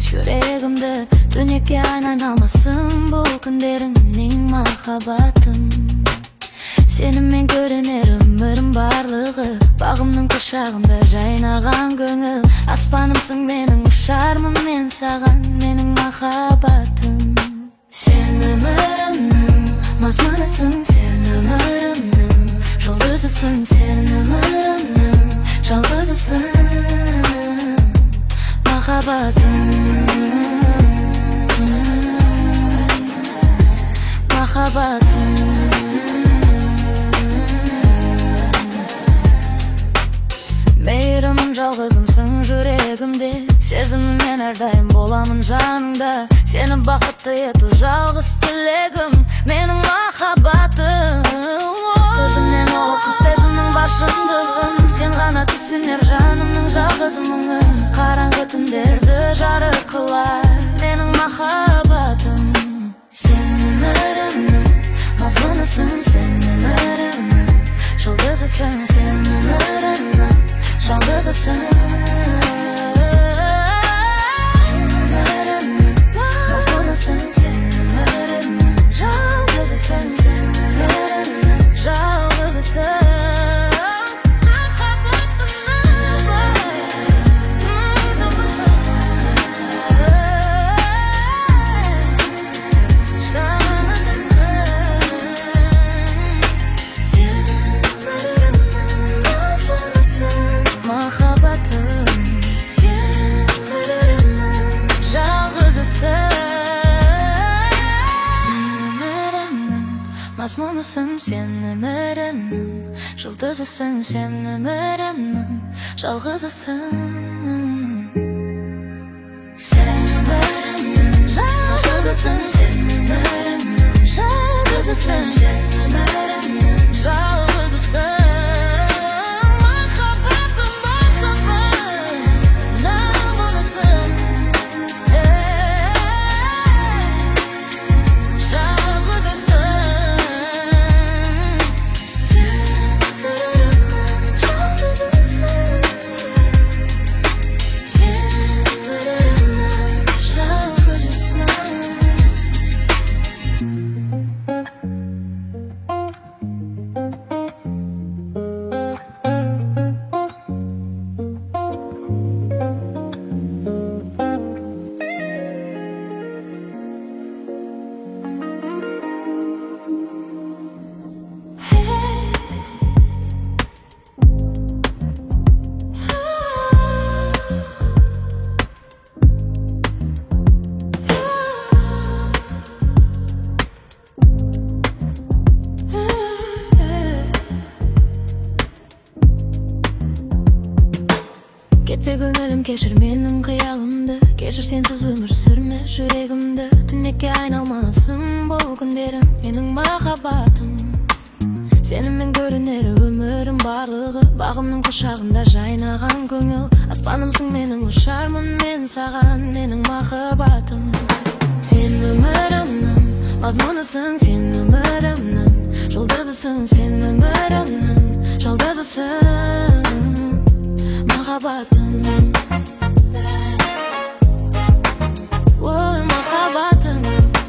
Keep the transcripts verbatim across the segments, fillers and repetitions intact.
Yüreğimde dönekке aylanalmasın bu günlerimning mahabbatim. Seni men görünür ömürüm barlığı, bağımның kuşağında jaynagan göңül. Aspanımsың mening, uçarmın men sagan, mening mahabbatim. Sen ömürümnің mazmunısың, sen ömürümнің жұлдызысың, sen ömürümнің жалғызысың. Mahabbatim, mahabbatim. Meyrimim жалғызымсың жүрегімде, сезіміммен әрдайым боламын жаныңда. Сені бақытты ету жалғыз тілегім, менің махаббатым. Көзімнен оқы сезімнің бар шындығын, сен ғана түсінер жанымның жалғыз мұңын. Қараңғы түндерді жарық қылар менің махаббатым. Сен өмірімнің мазмұнысың, сен өмірімнің жұлдызысың, сен өмірімнің жалғызысың. Сен өмірімнің мазмұнысың, сен өмірімнің жалғызысың, сен өмірімнің жалғызысың. Мазмұнысың, сен өмірімнің жұлдызысың, сен өмірімнің жалғызысың. Сен өмірімнің жалғызысың, сен өмірімнің жалғызысың, сен өмірімнің жалғызысың. Кетпе көңілім, кешір менің қиялымды, кешір сенсіз өмір сүрме жүрегімді. Түнекке айналмасын бұл күндерім, менің махаббатым. Сенімен көрінер өмірім барлығы, бағымның құшағында жайнаған көңіл. Аспанымсың менің, ұшармын мен саған, менің махаббатым. Сен өмірімнің мазмұнысың, сен өмірімнің жұлдызысың, сен өмірімнің жалғызысың. Махаббатым, ой, махаббатым.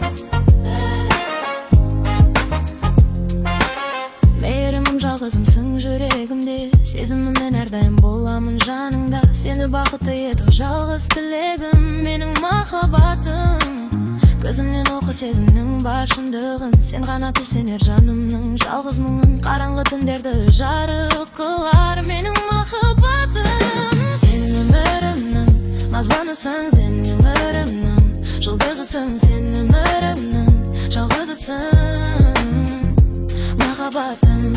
Мейірімім жалғызымсың жүрегімде, сезіміммен әрдайым боламын жаныңда. Сені бақытты ету жалғыз тілегім, менің махаббатым. Көзімнен оқы сезімнің бар шындығын, сен ғана түсінер жанымның жалғыз мұңын. Қараңғы түндерді жарық қылар менің махаббатым. Сен өмірімнің мазмұнысың, сен өмірімнің жұлдызысың, сен өмірімнің жалғызысың. Махаббатым,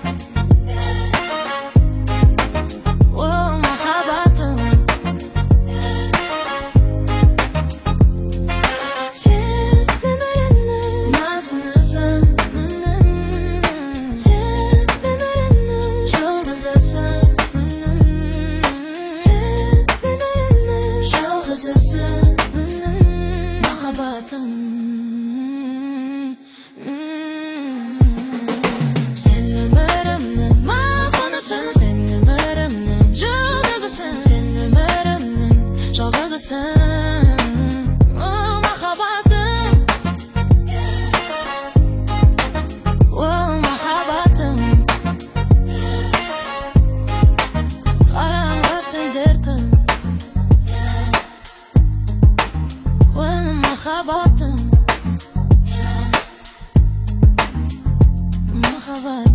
о, махаббатым. Сен өмірімнің мазмұнысың, сен өмірімнің жұлдызысың, сен өмірімнің жалғызысың. Махаббатым, сен өмірімнің мазмұнысың, сен өмірімнің жұлдызысың, сен өмірімнің жалғызысың. havada